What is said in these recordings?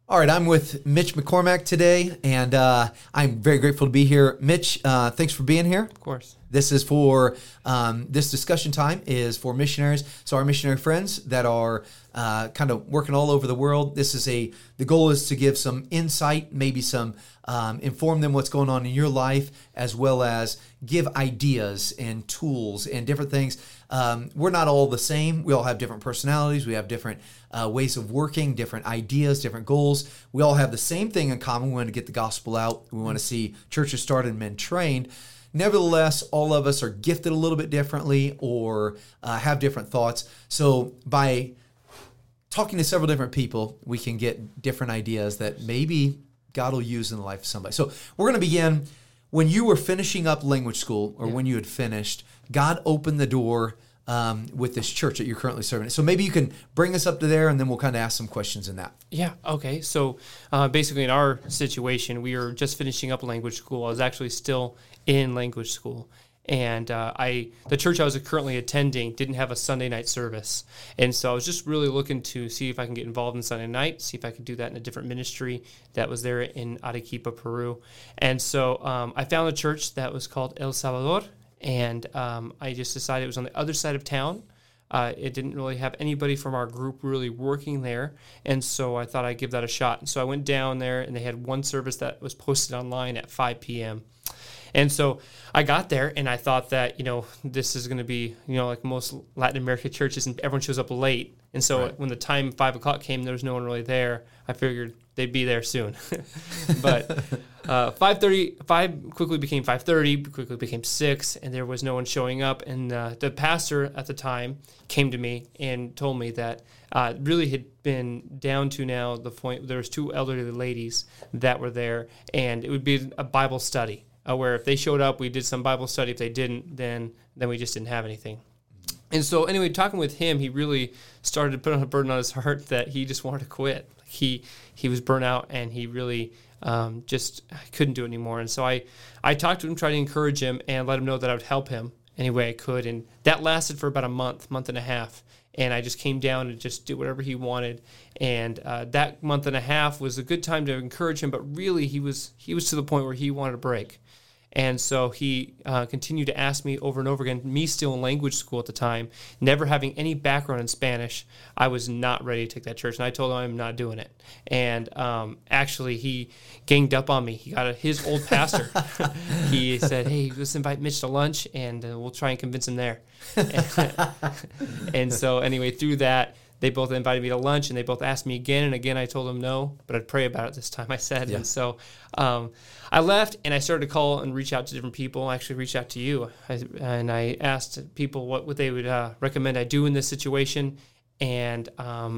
All right, I'm with Mitch McCormack today, and I'm very grateful to be here. Mitch, thanks for being here. Of course. This is for, this discussion time is for missionaries. So our missionary friends that are kind of working all over the world, the goal is to give some insight, maybe some, inform them what's going on in your life, as well as give ideas and tools and different things. We're not all the same. We all have different personalities. We have different ways of working, different ideas, different goals. We all have the same thing in common. We want to get the gospel out. We want to see churches started and men trained. Nevertheless, all of us are gifted a little bit differently or have different thoughts. So by talking to several different people, we can get different ideas that maybe God will use in the life of somebody. So we're going to begin. When you were finishing up language school, or when you had finished, God opened the door with this church that you're currently serving. So maybe you can bring us up to there, and then we'll kind of ask some questions in that. Yeah, okay. So basically in our situation, we were just finishing up language school. I was actually still in language school. And the church I was currently attending didn't have a Sunday night service. And so I was just really looking to see if I can get involved in Sunday night, see if I could do that in a different ministry that was there in Arequipa, Peru. And so I found a church that was called El Salvador, and I just decided it was on the other side of town. It didn't really have anybody from our group really working there, and so I thought I'd give that a shot. And so I went down there, and they had one service that was posted online at 5 p.m., and so I got there, and I thought that, this is going to be, like most Latin American churches, and everyone shows up late. And so when the time 5 o'clock came, there was no one really there. I figured they'd be there soon. But 5 quickly became 5:30, quickly became 6, and there was no one showing up. And the pastor at the time came to me and told me that really had been down to now the point there was 2 elderly ladies that were there, and it would be a Bible study. Where if they showed up, we did some Bible study. If they didn't, then we just didn't have anything. And so anyway, talking with him, he really started to put on a burden on his heart that he just wanted to quit. He was burnt out, and he really just couldn't do it anymore. And so I talked to him, tried to encourage him, and let him know that I would help him any way I could. And that lasted for about a month and a half. And I just came down and just did whatever he wanted. And that month and a half was a good time to encourage him, but really he was to the point where he wanted a break. And so he continued to ask me over and over again, me still in language school at the time, never having any background in Spanish. I was not ready to take that church, and I told him I'm not doing it. And actually, he ganged up on me. He got his old pastor. He said, hey, let's invite Mitch to lunch, and we'll try and convince him there. And so anyway, through that, they both invited me to lunch, and they both asked me again and again. I told them no, but I'd pray about it this time, I said. Yeah. And so I left, and I started to call and reach out to different people. I actually reached out to you, and I asked people what they would recommend I do in this situation. And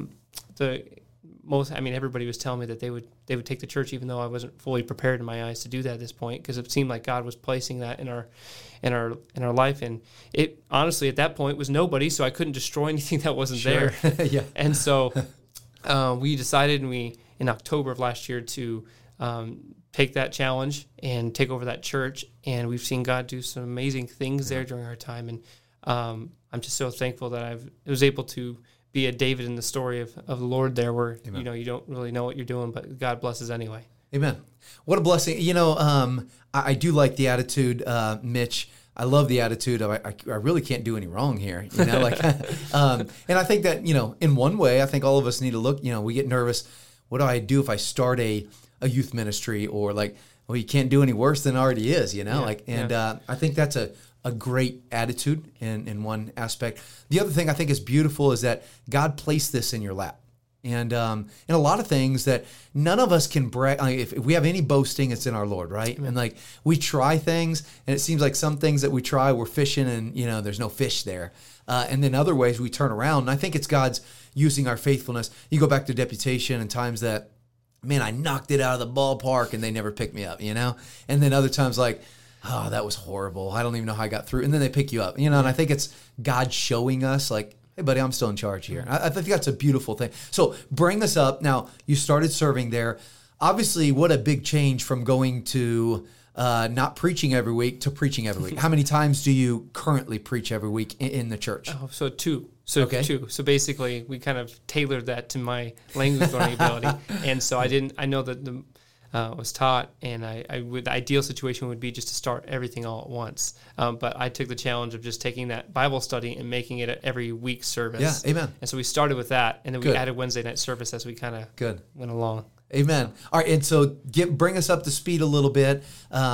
everybody was telling me that they would take the church, even though I wasn't fully prepared in my eyes to do that at this point, because it seemed like God was placing that in our life. And it honestly at that point was nobody, so I couldn't destroy anything that wasn't there. Yeah. And so we decided in October of last year to take that challenge and take over that church, and we've seen God do some amazing things there during our time. And I'm just so thankful that I was able to be a David in the story of the Lord there, where Amen. You don't really know what you're doing, but God blesses anyway. Amen. What a blessing. I do like the attitude, Mitch. I love the attitude of I really can't do any wrong here. And I think that, in one way, I think all of us need to look, we get nervous. What do I do if I start a youth ministry, or you can't do any worse than it already is, I think that's a great attitude in one aspect. The other thing I think is beautiful is that God placed this in your lap. And in a lot of things that none of us can brag. If we have any boasting, it's in our Lord, right? Amen. And we try things, and it seems like some things that we try, we're fishing, and there's no fish there. And then other ways we turn around. And I think it's God's using our faithfulness. You go back to deputation and times that, man, I knocked it out of the ballpark and they never picked me up, And then other times oh, that was horrible. I don't even know how I got through. And then they pick you up, And I think it's God showing us hey, buddy, I'm still in charge here. I think that's a beautiful thing. So bring us up. Now, you started serving there. Obviously, what a big change from going to not preaching every week to preaching every week. How many times do you currently preach every week in the church? So 2. So Okay. 2. So basically, we kind of tailored that to my language learning ability. And so I know that was taught, and the ideal situation would be just to start everything all at once. But I took the challenge of just taking that Bible study and making it an every week service. Yeah, amen. And so we started with that, and then we Good. added Wednesday night service as we kind of Good. went along. Amen. All right, and so bring us up to speed a little bit.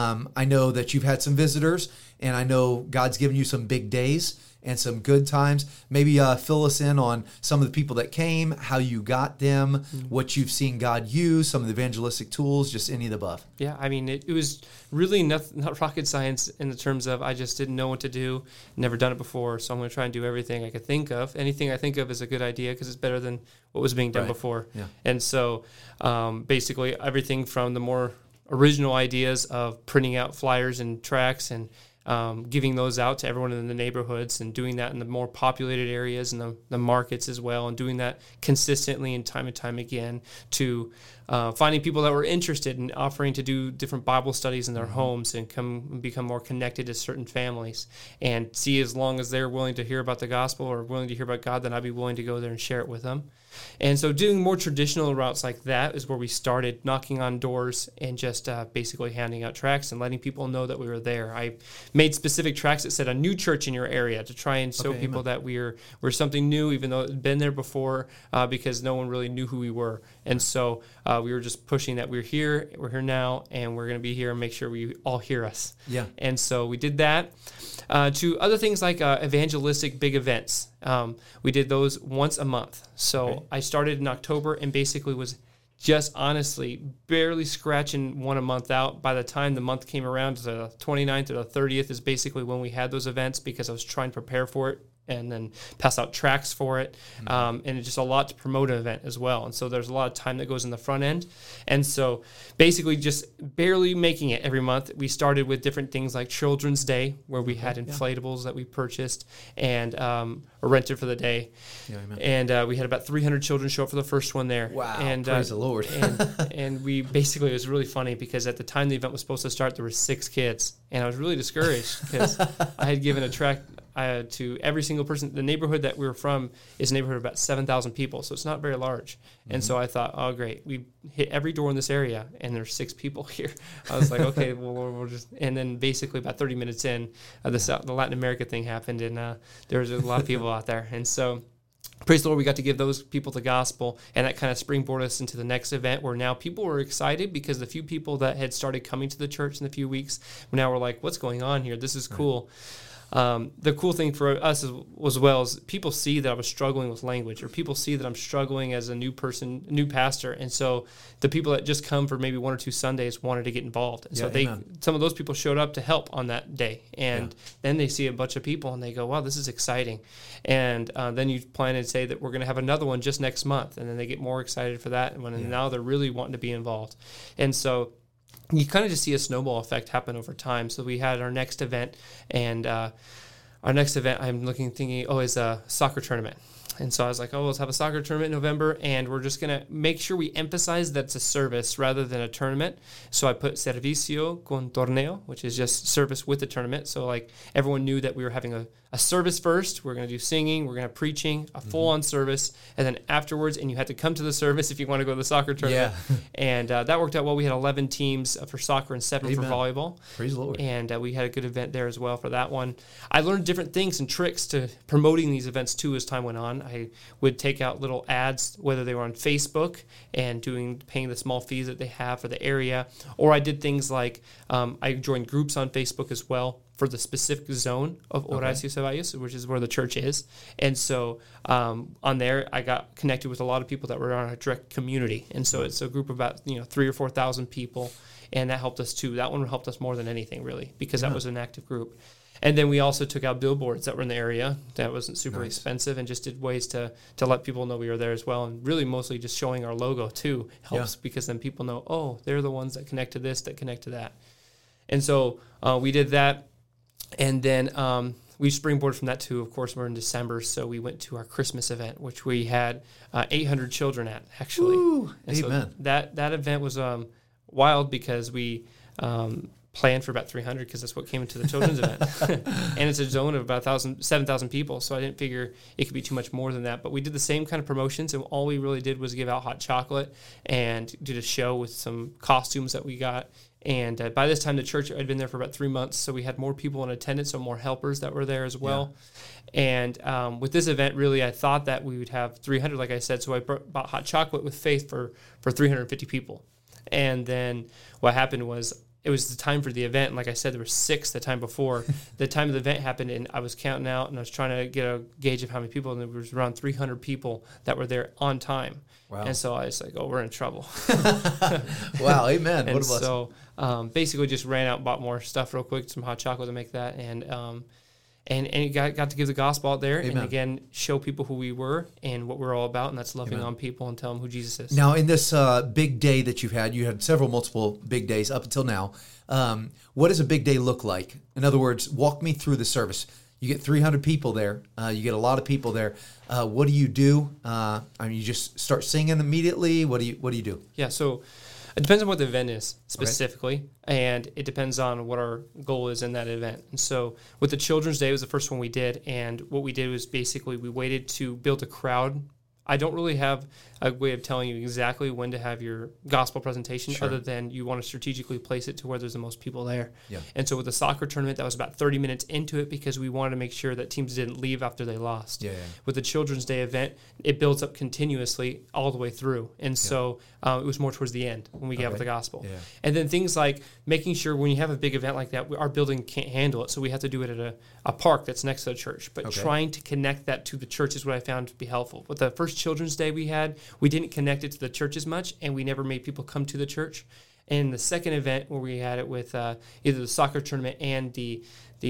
I know that you've had some visitors, and I know God's given you some big days and some good times. Maybe fill us in on some of the people that came, how you got them, what you've seen God use, some of the evangelistic tools, just any of the above. Yeah, I mean, it was really not rocket science in the terms of I just didn't know what to do, never done it before, so I'm going to try and do everything I could think of. Anything I think of is a good idea because it's better than what was being done Right. before. Yeah. And so basically everything from the more original ideas of printing out flyers and tracts and giving those out to everyone in the neighborhoods and doing that in the more populated areas and the markets as well, and doing that consistently and time again, to finding people that were interested in offering to do different Bible studies in their homes and become more connected to certain families, and see as long as they're willing to hear about the gospel or willing to hear about God, then I'd be willing to go there and share it with them. And so doing more traditional routes like that is where we started, knocking on doors and just basically handing out tracts and letting people know that we were there. I made specific tracts that said a new church in your area to try and show people that we're something new, even though it had been there before, because no one really knew who we were. And so we were just pushing that we're here now, and we're going to be here and make sure we all hear us. Yeah. And so we did that. To other things like evangelistic big events. We did those once a month. So I started in October and basically was just honestly barely scratching one a month out. By the time the month came around, the 29th or the 30th is basically when we had those events, because I was trying to prepare for it and then pass out tracts for it. And it's just a lot to promote an event as well. And so there's a lot of time that goes in the front end. And so basically just barely making it every month. We started with different things like Children's Day, where we had inflatables that we purchased and or rented for the day. Yeah, amen. And we had about 300 children show up for the first one there. Wow, and, praise the Lord. and we basically, it was really funny because at the time the event was supposed to start, there were 6 kids. And I was really discouraged because I had given a tract to every single person. The neighborhood that we were from is a neighborhood of about 7,000 people, so it's not very large. And so I thought, oh, great. We hit every door in this area, and there's 6 people here. I was like, okay, well, we'll just... And then basically about 30 minutes in, the Latin America thing happened, and there was a lot of people out there. And so... praise the Lord, we got to give those people the gospel, and that kind of springboarded us into the next event, where now people were excited because the few people that had started coming to the church in a few weeks, now we're like, what's going on here? This is cool. The cool thing for us as well is people see that I was struggling with language, or people see that I'm struggling as a new pastor, and so the people that just come for maybe 1 or 2 Sundays wanted to get involved, and so some of those people showed up to help on that day, and then they see a bunch of people and they go, wow, this is exciting, and then you plan and say that we're going to have another one just next month, and then they get more excited for that, and now they're really wanting to be involved, and so you kind of just see a snowball effect happen over time. So we had our next event, and our next event I'm thinking, is a soccer tournament. And so I was like, let's have a soccer tournament in November, and we're just going to make sure we emphasize that it's a service rather than a tournament. So I put servicio con torneo, which is just service with the tournament. So like everyone knew that we were having a service first. We're going to do singing. We're going to have preaching, a full-on service, and then afterwards, and you had to come to the service if you want to go to the soccer tournament. Yeah. And that worked out well. We had 11 teams for soccer and 7 for volleyball. Praise the Lord. And we had a good event there as well for that one. I learned different things and tricks to promoting these events too as time went on. I would take out little ads, whether they were on Facebook and paying the small fees that they have for the area, or I did things like I joined groups on Facebook as well for the specific zone of Horacio Ceballos, which is where the church is. And so on there, I got connected with a lot of people that were on a direct community. And so it's a group of about 3,000 or 4,000 people, and that helped us too. That one helped us more than anything, really, because that was an active group. And then we also took out billboards that were in the area. That wasn't super expensive, and just did ways to let people know we were there as well. And really mostly just showing our logo too helps, because then people know, they're the ones that connect to this, that connect to that. And so we did that. And then we springboarded from that to, of course, we're in December, so we went to our Christmas event, which we had 800 children at, actually. Woo, and amen. So that event was wild because we planned for about 300 because that's what came into the children's event. And it's a zone of about 7,000 people, so I didn't figure it could be too much more than that. But we did the same kind of promotions, and all we really did was give out hot chocolate and did a show with some costumes that we got. And by this time, the church had been there for about 3 months, so we had more people in attendance, so more helpers that were there as well. Yeah. And with this event, really, I thought that we would have 300, like I said, so I bought hot chocolate with faith for 350 people. And then what happened was, it was the time for the event, and like I said, there were 6 the time before. The time of the event happened, and I was counting out, and I was trying to get a gauge of how many people, and there was around 300 people that were there on time. Wow. And so I was like, oh, we're in trouble. Wow, amen. And what a blessing. So basically just ran out and bought more stuff real quick, some hot chocolate to make that, and got to give the gospel out there. Amen. And again, show people who we were and what we're all about, and that's loving Amen. On people and tell them who Jesus is. Now, in this big day that you had multiple big days up until now. What does a big day look like? In other words, walk me through the service. You get 300 people there. You get a lot of people there. What do you do? You just start singing immediately. What do you do? Yeah, so it depends on what the event is specifically, and it depends on what our goal is in that event. And so with the Children's Day, it was the first one we did, and what we did was basically we waited to build a crowd. I don't really have a way of telling you exactly when to have your gospel presentation, other than you want to strategically place it to where there's the most people there. Yeah. And so with the soccer tournament, that was about 30 minutes into it because we wanted to make sure that teams didn't leave after they lost. Yeah. With the Children's Day event, it builds up continuously all the way through. And so it was more towards the end when we gave out the gospel. Yeah. And then things like making sure when you have a big event like that, our building can't handle it, so we have to do it at a park that's next to the church. But trying to connect that to the church is what I found to be helpful. With the first Children's Day we had, we didn't connect it to the church as much, and we never made people come to the church. And the second event where we had it with either the soccer tournament and the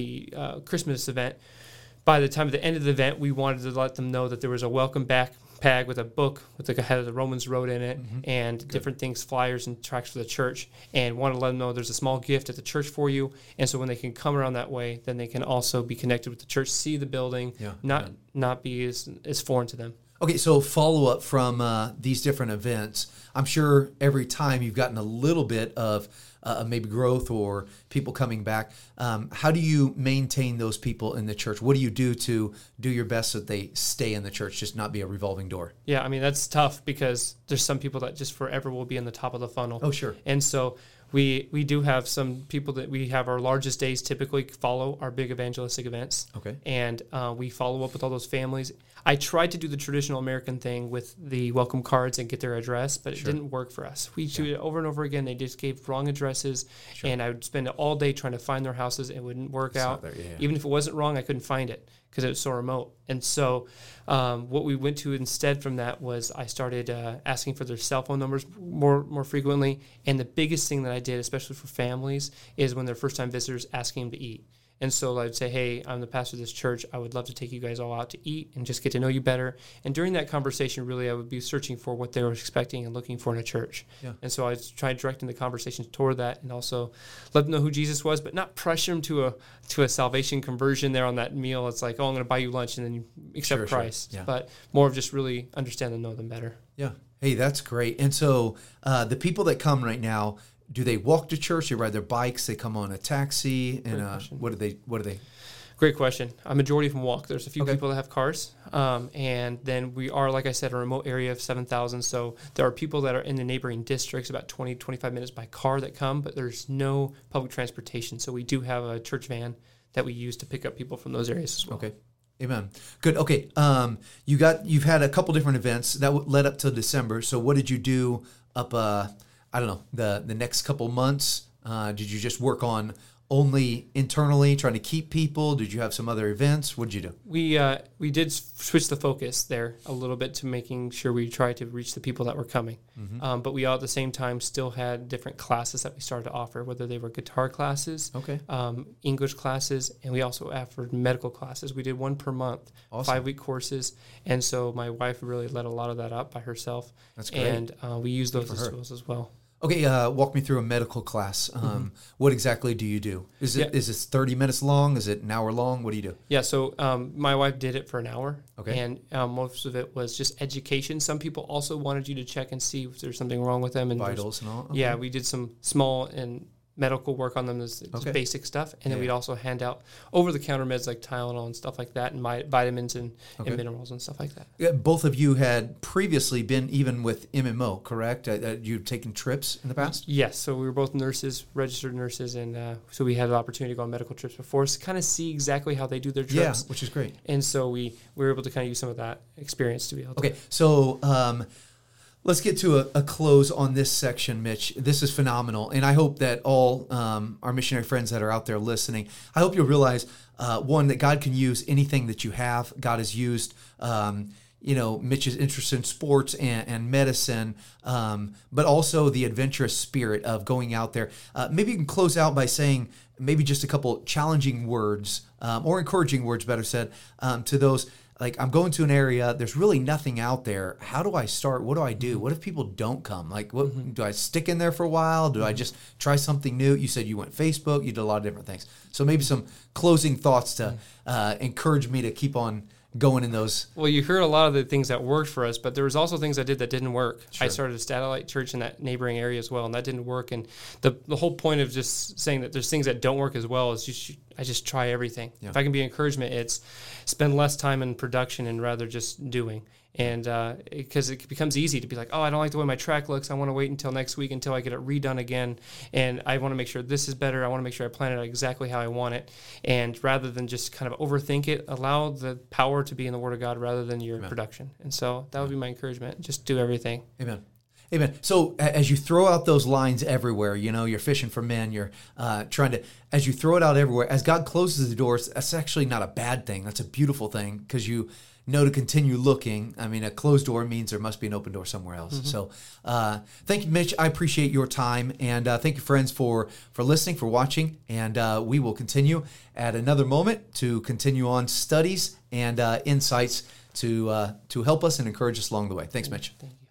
Christmas event, by the time of the end of the event, we wanted to let them know that there was a welcome backpack with a book with the head of the Romans wrote in it, and different things, flyers and tracts for the church, and want to let them know there's a small gift at the church for you. And so when they can come around that way, then they can also be connected with the church, see the building, not be as foreign to them. Okay, so follow-up from these different events. I'm sure every time you've gotten a little bit of maybe growth or people coming back. How do you maintain those people in the church? What do you do to do your best so that they stay in the church, just not be a revolving door? Yeah, I mean, that's tough because there's some people that just forever will be in the top of the funnel. Oh, sure. And so we do have some people that we have our largest days typically follow our big evangelistic events. Okay. And we follow up with all those families. I tried to do the traditional American thing with the welcome cards and get their address, but it didn't work for us. We do it over and over again. They just gave wrong addresses, and I would spend all day trying to find their houses. It wouldn't work out. Even if it wasn't wrong, I couldn't find it because it was so remote. And so what we went to instead from that was I started asking for their cell phone numbers more frequently. And the biggest thing that I did, especially for families, is when they're first-time visitors, asking them to eat. And so I'd say, hey, I'm the pastor of this church. I would love to take you guys all out to eat and just get to know you better. And during that conversation, really, I would be searching for what they were expecting and looking for in a church. Yeah. And so I was trying directing the conversation toward that and also let them know who Jesus was, but not pressure them to a salvation conversion there on that meal. It's like, oh, I'm going to buy you lunch and then you accept Christ. Sure. Yeah. But more of just really understand and know them better. Yeah. Hey, that's great. And so the people that come right now, do they walk to church? They ride their bikes? They come on a taxi? And what do they? Great question. A majority of them walk. There's a few people that have cars. And then we are, like I said, a remote area of 7,000. So there are people that are in the neighboring districts, about 20, 25 minutes by car that come, but there's no public transportation. So we do have a church van that we use to pick up people from those areas as well. Okay. Amen. Good. Okay. You've had a couple different events that led up till December. So what did you do up I don't know, the next couple months? Did you just work on only internally, trying to keep people? Did you have some other events? What did you do? We did switch the focus there a little bit to making sure we tried to reach the people that were coming. Mm-hmm. But we all at the same time still had different classes that we started to offer, whether they were guitar classes, English classes, and we also offered medical classes. We did one per month, 5-week courses. And so my wife really led a lot of that up by herself. That's great. And we use those as tools as well. Okay, walk me through a medical class. What exactly do you do? Is this 30 minutes long? Is it an hour long? What do you do? Yeah, so my wife did it for an hour, and most of it was just education. Some people also wanted you to check and see if there's something wrong with them. And vitals and all? Okay. Yeah, we did some small and medical work on them, just Okay. basic stuff. And then Yeah. we'd also hand out over-the-counter meds like Tylenol and stuff like that, and vitamins and minerals and stuff like that. Yeah, both of you had previously been even with MMO, correct? You've taken trips in the past? Yes, so we were both nurses, registered nurses, and so we had the opportunity to go on medical trips before, so kind of see exactly how they do their Yeah, trips. which is great. And so we were able to kind of use some of that experience to be able to. Okay, so let's get to a close on this section, Mitch. This is phenomenal, and I hope that all our missionary friends that are out there listening, I hope you'll realize, one, that God can use anything that you have. God has used, Mitch's interest in sports and medicine, but also the adventurous spirit of going out there. Maybe you can close out by saying maybe just a couple challenging words, or encouraging words, better said, to those. Like, I'm going to an area, there's really nothing out there. How do I start? What do I do? What if people don't come? Like, what do I stick in there for a while? Do I just try something new? You said you went Facebook, you did a lot of different things. So maybe some closing thoughts to encourage me to keep on going in those. Well, you heard a lot of the things that worked for us, but there was also things I did that didn't work. Sure. I started a satellite church in that neighboring area as well, and that didn't work. And the whole point of just saying that there's things that don't work as well is I just try everything. Yeah. If I can be encouragement, it's spend less time in production and rather just doing. And because it becomes easy to be like, oh, I don't like the way my track looks. I want to wait until next week until I get it redone again. And I want to make sure this is better. I want to make sure I plan it out exactly how I want it. And rather than just kind of overthink it, allow the power to be in the Word of God rather than your production. And so that would be my encouragement. Just do everything. Amen. Amen. So as you throw out those lines everywhere, you're fishing for men, you're as you throw it out everywhere, as God closes the doors, that's actually not a bad thing. That's a beautiful thing because you know to continue looking. I mean, a closed door means there must be an open door somewhere else. Mm-hmm. So thank you, Mitch. I appreciate your time. And thank you, friends, for listening, for watching. And we will continue at another moment to continue on studies and insights to help us and encourage us along the way. Thanks, Mitch. Thank you.